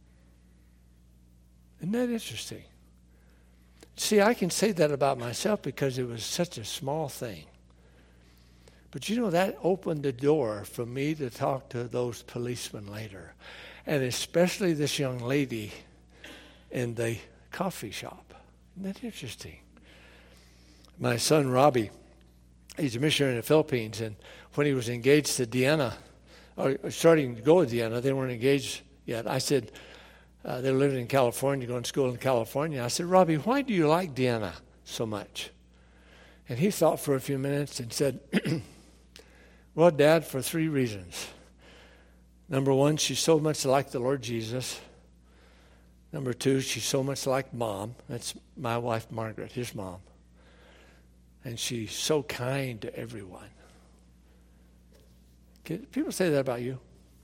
Speaker 1: Isn't that interesting? See, I can say that about myself because it was such a small thing. But that opened the door for me to talk to those policemen later. And especially this young lady in the coffee shop. Isn't that interesting? My son, Robbie, he's a missionary in the Philippines. And when he was engaged to Deanna, or starting to go to Deanna, they weren't engaged yet. I said, they were living in California, going to school in California. I said, Robbie, why do you like Deanna so much? And he thought for a few minutes and said, well, Dad, for 3 reasons. Number 1, she's so much like the Lord Jesus. Number 2, she's so much like Mom. That's my wife, Margaret, his mom. And she's so kind to everyone. People say that about you.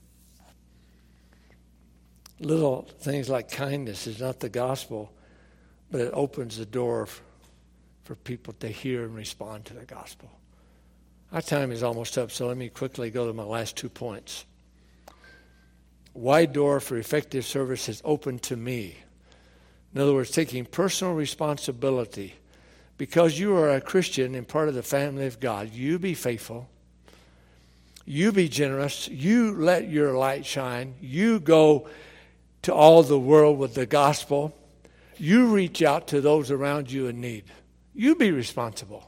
Speaker 1: Little things like kindness is not the gospel, but it opens the door for people to hear and respond to the gospel. Our time is almost up, so let me quickly go to my last 2 points. Wide door for effective service is open to me. In other words, taking personal responsibility. Because you are a Christian and part of the family of God, you be faithful. You be generous. You let your light shine. You go to all the world with the gospel. You reach out to those around you in need. You be responsible.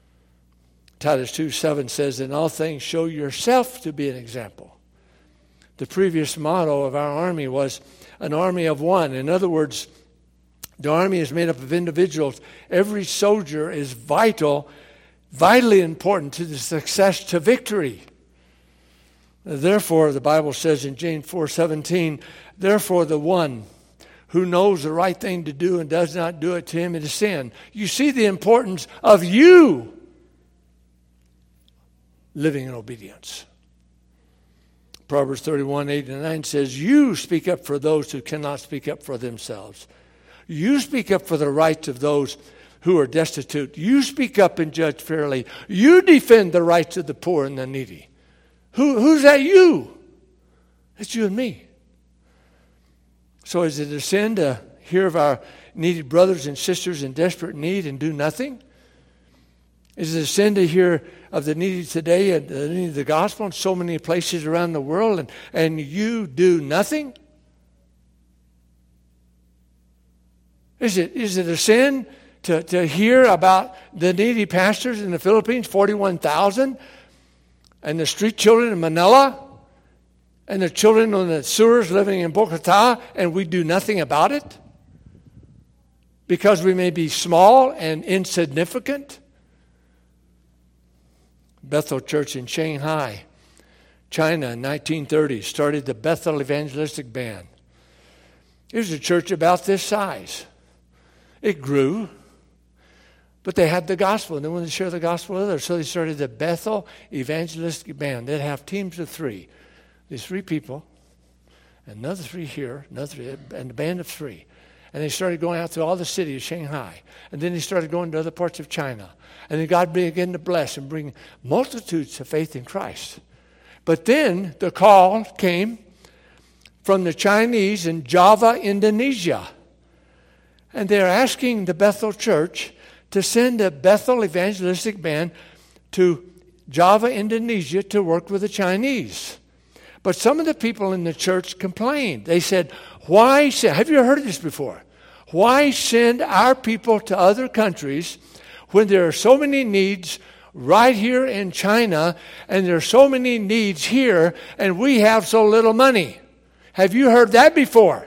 Speaker 1: Titus 2:7 says, in all things show yourself to be an example The previous motto of our army was an army of one. In other words, the army is made up of individuals. Every soldier is vitally important to the success, to victory. Therefore, the Bible says in James 4:17, therefore the one who knows the right thing to do and does not do it, to him it is sin. You see the importance of you living in obedience. Proverbs 31:8-9 says, you speak up for those who cannot speak up for themselves. You speak up for the rights of those who are destitute. You speak up and judge fairly. You defend the rights of the poor and the needy. Who's that you? It's you and me. So is it a sin to hear of our needy brothers and sisters in desperate need and do nothing? Is it a sin to hear of the needy today and the need of the gospel in so many places around the world and you do nothing? Is it a sin to hear about the needy pastors in the Philippines, 41,000, and the street children in Manila, and the children on the sewers living in Bogota, and we do nothing about it? Because we may be small and insignificant? Bethel Church in Shanghai, China in 1930 started the Bethel Evangelistic Band. It was a church about this size. It grew, but they had the gospel, and they wanted to share the gospel with others. So they started the Bethel Evangelistic Band. They'd have teams of three. These three people, another three here, another three, and a band of three. And they started going out to all the cities of Shanghai. And then they started going to other parts of China. And then God began to bless and bring multitudes to faith in Christ. But then the call came from the Chinese in Java, Indonesia. And they're asking the Bethel Church to send a Bethel Evangelistic Band to Java, Indonesia to work with the Chinese. But some of the people in the church complained. They said, have you heard this before? Why send our people to other countries when there are so many needs right here in China and there are so many needs here and we have so little money? Have you heard that before?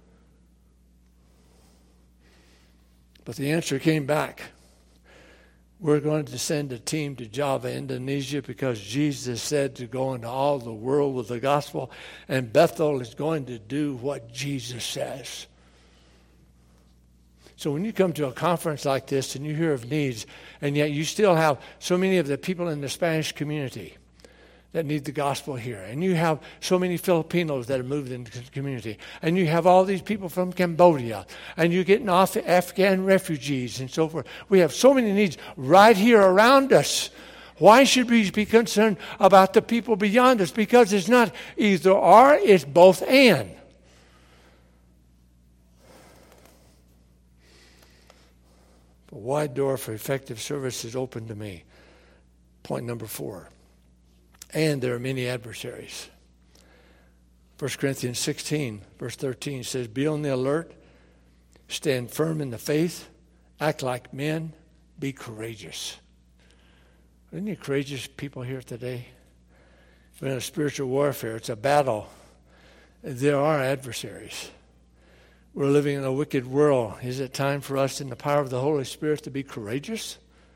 Speaker 1: But the answer came back. We're going to send a team to Java, Indonesia, because Jesus said to go into all the world with the gospel, and Bethel is going to do what Jesus says. So when you come to a conference like this and you hear of needs, and yet you still have so many of the people in the Spanish community that need the gospel here, and you have so many Filipinos that have moved into the community, and you have all these people from Cambodia, and you're getting off Afghan refugees and so forth. We have so many needs right here around us. Why should we be concerned about the people beyond us? Because it's not either or, it's both and. A wide door for effective service is open to me. Point number 4. And there are many adversaries. 1 Corinthians 16, verse 13 says, be on the alert, stand firm in the faith, act like men, be courageous. Are any courageous people here today? We're in a spiritual warfare. It's a battle. There are adversaries. We're living in a wicked world. Is it time for us in the power of the Holy Spirit to be courageous?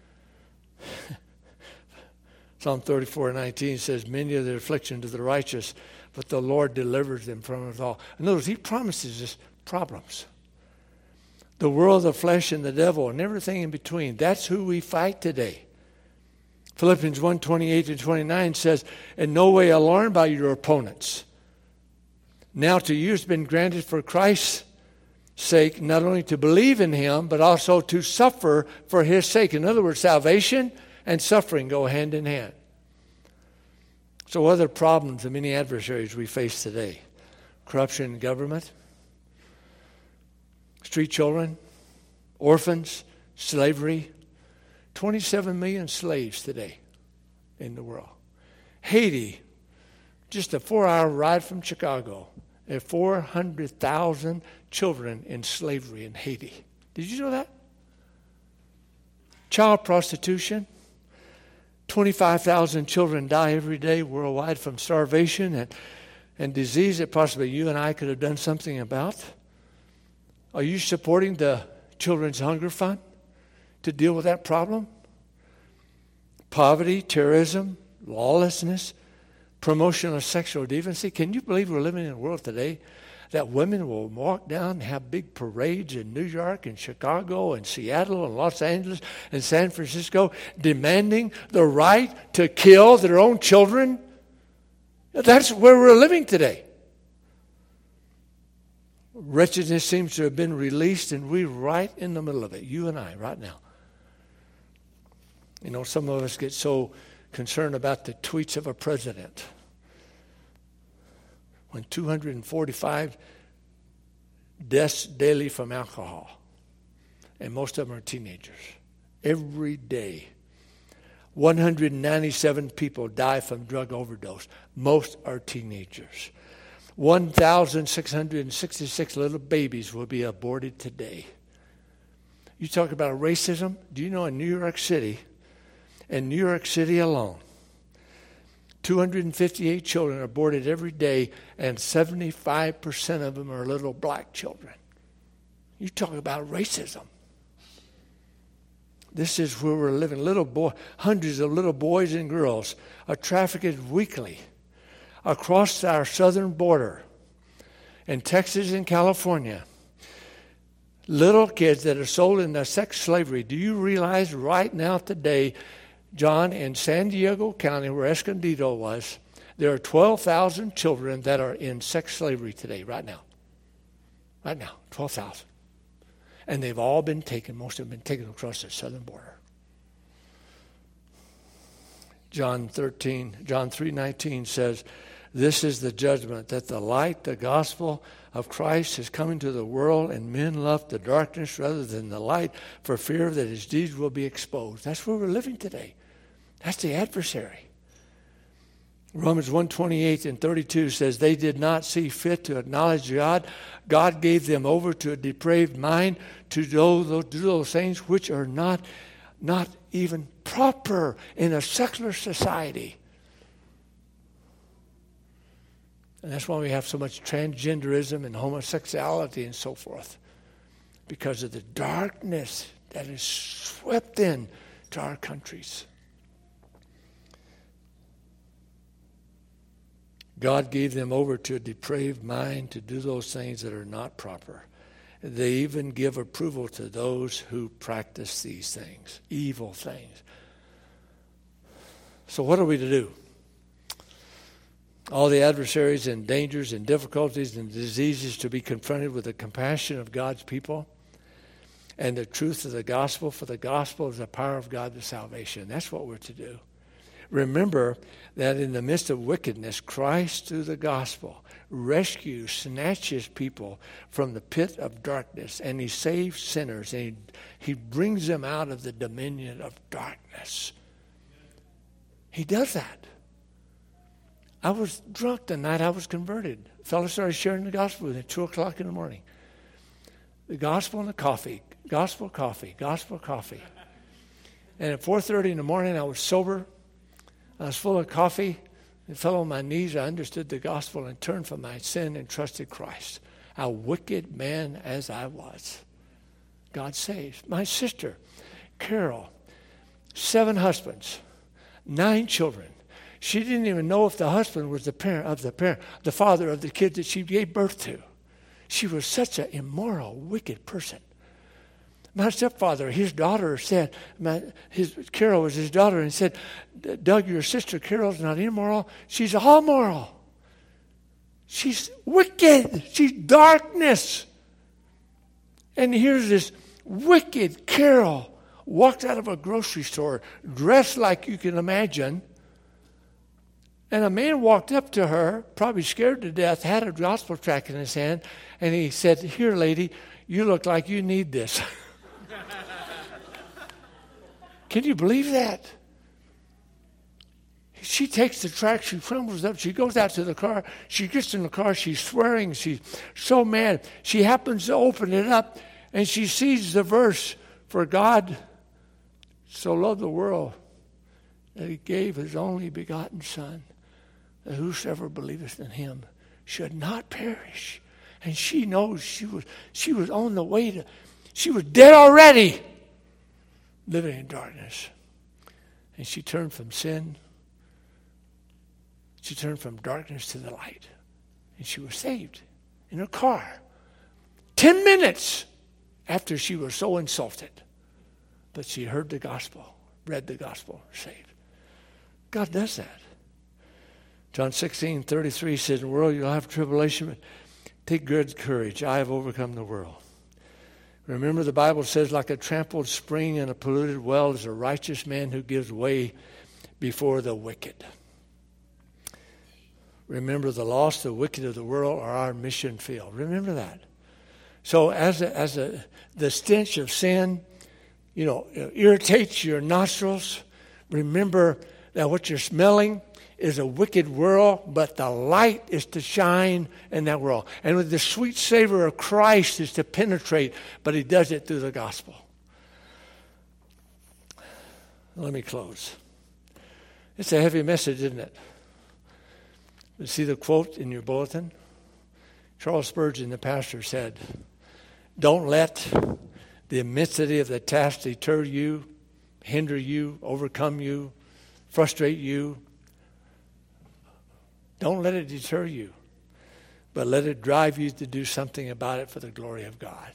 Speaker 1: Psalm 34:19 says, many are the afflictions of the righteous, but the Lord delivers them from it all. In other words, he promises us problems. The world, the flesh, and the devil, and everything in between. That's who we fight today. Philippians 1:28-29 says, in no way alarmed by your opponents. Now to you has been granted for Christ's sake, not only to believe in him, but also to suffer for his sake. In other words, salvation and suffering go hand in hand. So what are the problems and many adversaries we face today? Corruption in government, street children, orphans, slavery. 27 million slaves today in the world. Haiti, just a 4-hour ride from Chicago, there are 400,000 children in slavery in Haiti. Did you know that? Child prostitution. 25,000 children die every day worldwide from starvation. And and disease that possibly you and I could have done something about? Are you supporting the Children's Hunger Fund to deal with that problem? Poverty, terrorism, lawlessness, promotion of sexual deviancy. Can you believe we're living in a world today that women will walk down and have big parades in New York and Chicago and Seattle and Los Angeles and San Francisco demanding the right to kill their own children? That's where we're living today. Wretchedness seems to have been released, and we're right in the middle of it, you and I, right now. You know, some of us get so concerned about the tweets of a president. When 245 deaths daily from alcohol, and most of them are teenagers. Every day, 197 people die from drug overdose. Most are teenagers. 1,666 little babies will be aborted today. You talk about racism. Do you know in New York City alone, 258 children are aborted every day, and 75% of them are little black children. You talk about racism. This is where we're living. Hundreds of little boys and girls are trafficked weekly across our southern border in Texas and California. Little kids that are sold into sex slavery. Do you realize right now today, John, in San Diego County, where Escondido was, there are 12,000 children that are in sex slavery today, right now. Right now, 12,000. And they've all been taken, most have been taken across the southern border. John 3:19 says, "This is the judgment, that the light, the gospel of Christ, is coming to the world, and men love the darkness rather than the light, for fear that his deeds will be exposed." That's where we're living today. That's the adversary. Romans 1:28 and 32 says, "They did not see fit to acknowledge God. God gave them over to a depraved mind to do those things which are not even proper in a secular society." And that's why we have so much transgenderism and homosexuality and so forth, because of the darkness that is swept in to our countries. God gave them over to a depraved mind to do those things that are not proper. They even give approval to those who practice these things, evil things. So what are we to do? All the adversaries and dangers and difficulties and diseases to be confronted with the compassion of God's people and the truth of the gospel, for the gospel is the power of God to salvation. That's what we're to do. Remember that in the midst of wickedness, Christ, through the gospel, rescues, snatches people from the pit of darkness, and he saves sinners, and he brings them out of the dominion of darkness. He does that. I was drunk the night I was converted. A fellow started sharing the gospel with me at 2 o'clock in the morning. The gospel and the coffee. Gospel, coffee. Gospel, coffee. And at 4:30 in the morning, I was sober. I was full of coffee and fell on my knees. I understood the gospel and turned from my sin and trusted Christ. A wicked man as I was, God saves. My sister, Carol, 7 husbands, 9 children. She didn't even know if the husband was the father of the kids that she gave birth to. She was such an immoral, wicked person. My stepfather, his daughter said, Carol was his daughter, and said, "Doug, your sister Carol's not immoral. She's all moral. She's wicked. She's darkness." And here's this wicked Carol walked out of a grocery store, dressed like you can imagine. And a man walked up to her, probably scared to death, had a gospel tract in his hand, and he said, "Here, lady, you look like you need this." Can you believe that? She takes the tract, she crumbles up, she goes out to the car, she gets in the car, she's swearing, she's so mad. She happens to open it up, and she sees the verse, "For God so loved the world that he gave his only begotten Son, that whosoever believeth in him should not perish. And she knows she was on the way to, she was dead already, living in darkness. And she turned from sin. She turned from darkness to the light. And she was saved in her car. 10 minutes after she was so insulted. But she heard the gospel, read the gospel, saved. God does that. John 16:33 says, in the world you'll have tribulation, but take good courage. I have overcome the world. Remember, the Bible says, like a trampled spring and a polluted well is a righteous man who gives way before the wicked. Remember, the lost, the wicked of the world are our mission field. Remember that. So the stench of sin, irritates your nostrils. Remember that what you're smelling is a wicked world, but the light is to shine in that world. And with the sweet savor of Christ is to penetrate, but he does it through the gospel. Let me close. It's a heavy message, isn't it? You see the quote in your bulletin? Charles Spurgeon, the pastor, said, don't let the immensity of the task deter you, hinder you, overcome you, frustrate you. Don't let it deter you, but let it drive you to do something about it for the glory of God.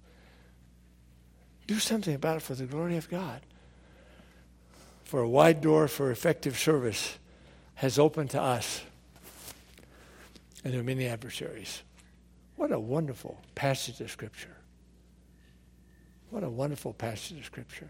Speaker 1: Do something about it for the glory of God. For a wide door for effective service has opened to us, and there are many adversaries. What a wonderful passage of Scripture. What a wonderful passage of Scripture.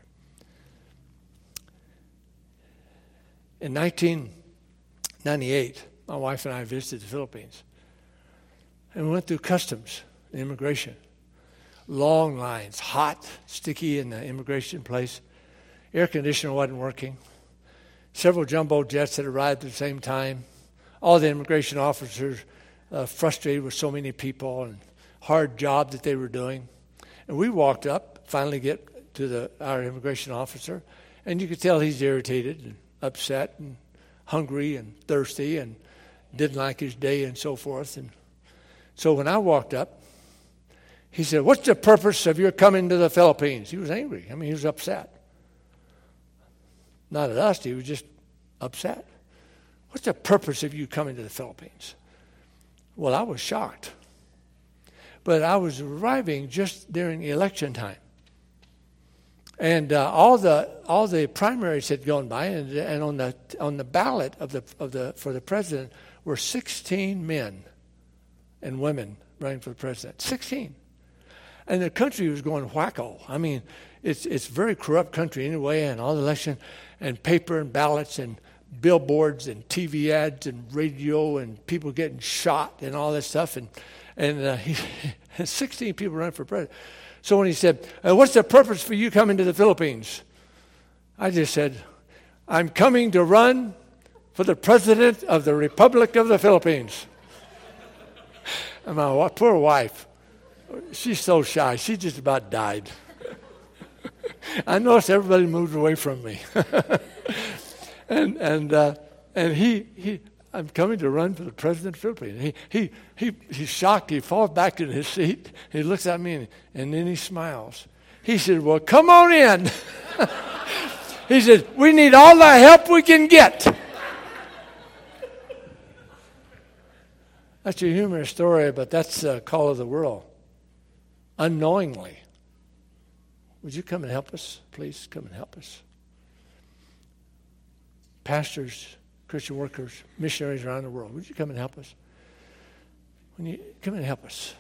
Speaker 1: In 1998, my wife and I visited the Philippines. And we went through customs and immigration. Long lines, hot, sticky in the immigration place. Air conditioner wasn't working. Several jumbo jets had arrived at the same time. All the immigration officers frustrated with so many people and hard job that they were doing. And we walked up, finally get to our immigration officer, and you could tell he's irritated and upset and hungry and thirsty and didn't like his day and so forth. And so when I walked up, he said, what's the purpose of your coming to the Philippines? He was angry. I mean, he was upset. Not at us, he was just upset. What's the purpose of you coming to the Philippines? Well, I was shocked. But I was arriving just during election time. And all the primaries had gone by, and on the ballot for the president were 16 men and women running for the president. 16. And the country was going wacko. I mean, it's a very corrupt country anyway, and all the election and paper and ballots and billboards and TV ads and radio and people getting shot and all this stuff. And 16 people running for president. So when he said, what's the purpose for you coming to the Philippines? I just said, I'm coming to run for the president of the Republic of the Philippines. And my poor wife, she's so shy. She just about died. I noticed everybody moved away from me. and I'm coming to run for the president of the Philippines. He's shocked. He falls back in his seat. He looks at me and then he smiles. He said, well, come on in. He said, we need all the help we can get. That's a humorous story, but that's the call of the world. Unknowingly. Would you come and help us? Please come and help us. Pastors, Christian workers, missionaries around the world, would you come and help us? Come and help us.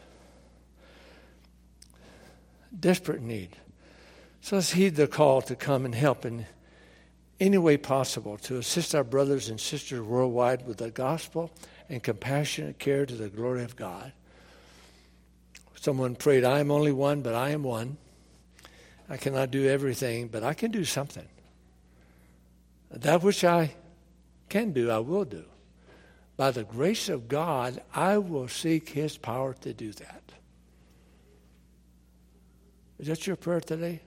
Speaker 1: Desperate need. So let's heed the call to come and help in any way possible to assist our brothers and sisters worldwide with the gospel and compassionate care to the glory of God. Someone prayed, I am only one, but I am one. I cannot do everything, but I can do something. That which I can do, I will do. By the grace of God, I will seek his power to do that. Is that your prayer today?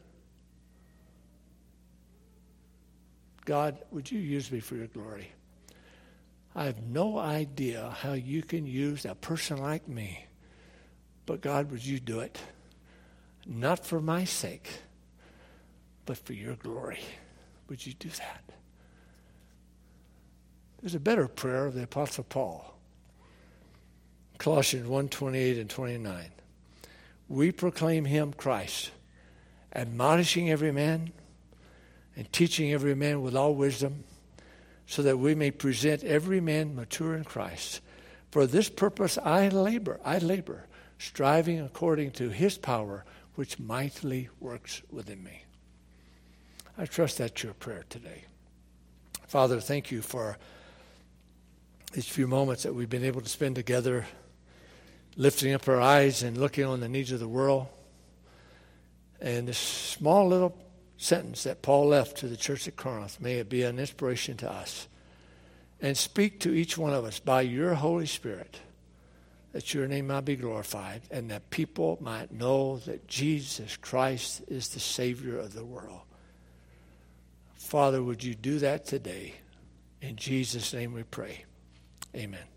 Speaker 1: God, would you use me for your glory? I have no idea how you can use a person like me. But God, would you do it? Not for my sake, but for your glory. Would you do that? There's a better prayer of the Apostle Paul. Colossians 1:28 and 29. We proclaim him, Christ, admonishing every man and teaching every man with all wisdom, so that we may present every man mature in Christ. For this purpose I labor, striving according to his power, which mightily works within me. I trust that's your prayer today. Father, thank you for these few moments that we've been able to spend together, lifting up our eyes and looking on the needs of the world. And this small little sentence that Paul left to the church at Corinth, may it be an inspiration to us. And speak to each one of us by your Holy Spirit, that your name might be glorified and that people might know that Jesus Christ is the Savior of the world. Father, would you do that today? In Jesus' name we pray. Amen.